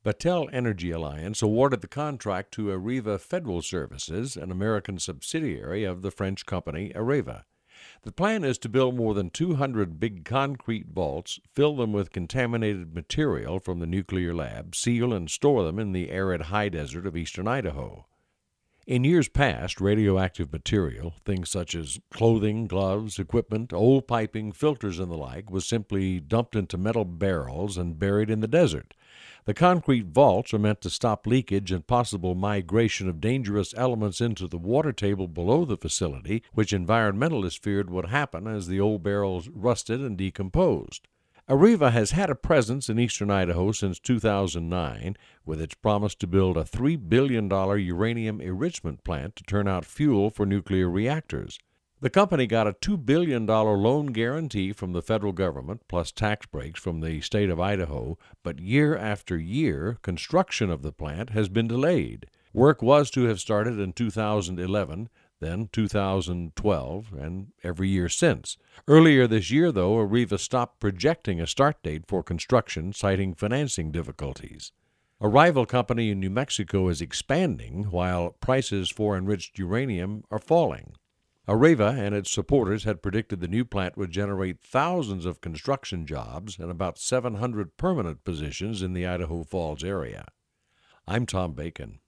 Battelle Energy Alliance awarded the contract to Areva Federal Services, an American subsidiary of the French company Areva. The plan is to build more than 200 big concrete vaults, fill them with contaminated material from the nuclear lab, seal and store them in the arid high desert of eastern Idaho. In years past, radioactive material, things such as clothing, gloves, equipment, old piping, filters, and the like, was simply dumped into metal barrels and buried in the desert. The concrete vaults are meant to stop leakage and possible migration of dangerous elements into the water table below the facility, which environmentalists feared would happen as the old barrels rusted and decomposed. Areva has had a presence in eastern Idaho since 2009, with its promise to build a $3 billion uranium enrichment plant to turn out fuel for nuclear reactors. The company got a $2 billion loan guarantee from the federal government, plus tax breaks from the state of Idaho, but year after year, construction of the plant has been delayed. Work was to have started in 2011, then 2012, and every year since. Earlier this year, though, Areva stopped projecting a start date for construction, citing financing difficulties. A rival company in New Mexico is expanding, while prices for enriched uranium are falling. Areva and its supporters had predicted the new plant would generate thousands of construction jobs and about 700 permanent positions in the Idaho Falls area. I'm Tom Bacon.